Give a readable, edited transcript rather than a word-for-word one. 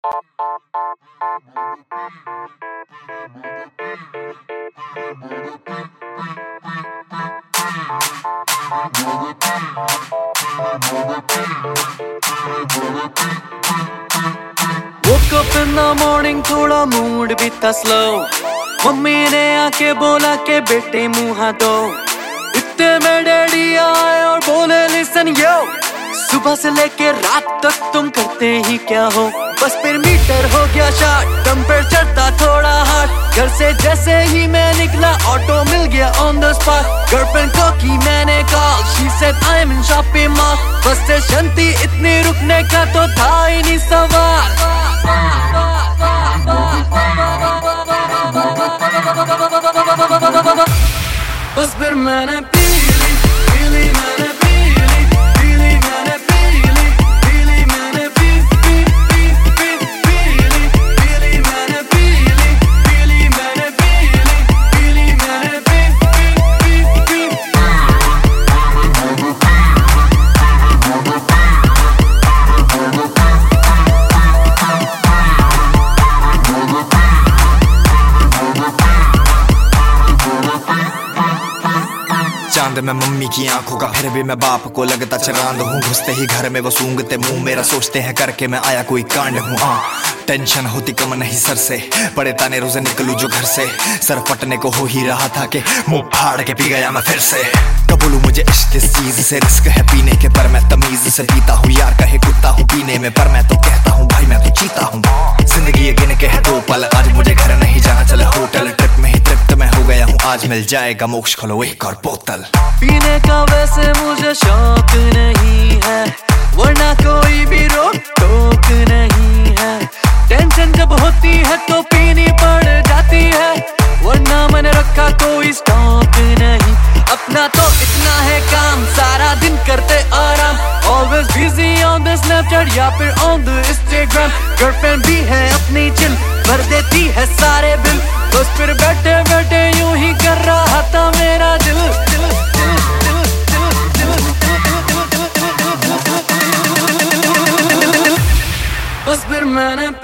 Woke up in the morning, थोड़ा mood भी था स्लो। मम्मी ने आके बोला के बेटे मुँह हाथ धो। इतने में डैडी आए और बोले लिसन यो, सुबह से लेके रात तक तुम करते ही क्या हो। बस फिर मीटर हो गया शार्ट, टेम्परेचर था थोड़ा हार्ड। घर से जैसे ही मैं निकला ऑटो मिल गया ऑन द स्पॉट। गर्लफ्रेंड को की मैंने call, she said I am in shopping mall. Bus station थी इतनी रुकने का तो था ही नहीं सवाल। बस फिर मैंने पी ली मैंने पी ली मैंने पी ली मैंने पी ली मैंने पी ली मैंने पी ली मैंने चांद में मम्मी की आंखों का, फिर भी मैं बाप को लगता चरांद हूँ। घुसते ही घर में वो सूंघते मुंह मेरा, सोचते हैं करके मैं आया कोई कांड हूँ। टेंशन होती कम नहीं सर से, बड़े ताने रोजे निकलूं जो घर से। सर फटने को हो ही रहा था कि मुंह फाड़ के पी गया मैं फिर से। कबूलू मुझे इश्क इस चीज से, रिस्क है पीने के पर मैं तमीज से पीता हूँ। यार कहे कुत्ता हूँ पीने में, पर मैं तो कहता हूँ भाई मैं तो चीता हूँ। जिंदगी ये गिन के है 2 पल, आज मुझे घर नहीं जाना चले होटल। ट्रिप में ही तृप्त मैं हो गया हूँ, आज मिल जाएगा मोक्ष, खोलो एक और बोतल। पीने का वैसे मुझे शौक नहीं है, वरना कोई भी रोक टोक नहीं है। टेंशन जब होती है तो पीनी पड़ जाती है, वरना मैंने रखा कोई स्टॉक नहीं। अपना तो इतना है काम, सारा दिन करते आराम। Always busy on the Snapchat या फिर on the Instagram। गर्लफ्रेंड भी है अपनी चिल, भर देती है सारे बिल। बस फिर बैठे बैठे यूं ही कर रहा था मेरा दिल। बस फिर मैंने